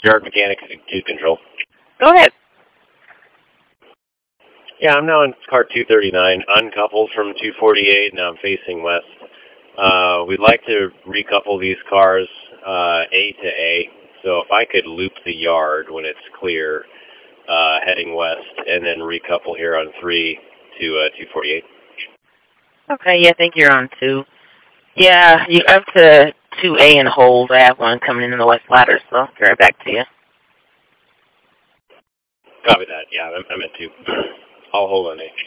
Derek Mechanics, 2 Control. Go ahead. Yeah, I'm now in car 239, uncoupled from 248. Now I'm facing west. We'd like to recouple these cars A to A. So if I could loop the yard when it's clear, heading west, and then recouple here on 3 to 248. Okay, yeah, I think you're on 2. Yeah, you up to 2A and hold. I have one coming in the west ladder, so I'll get right back to you. Copy that. Yeah, I'm at 2. I'll hold on A.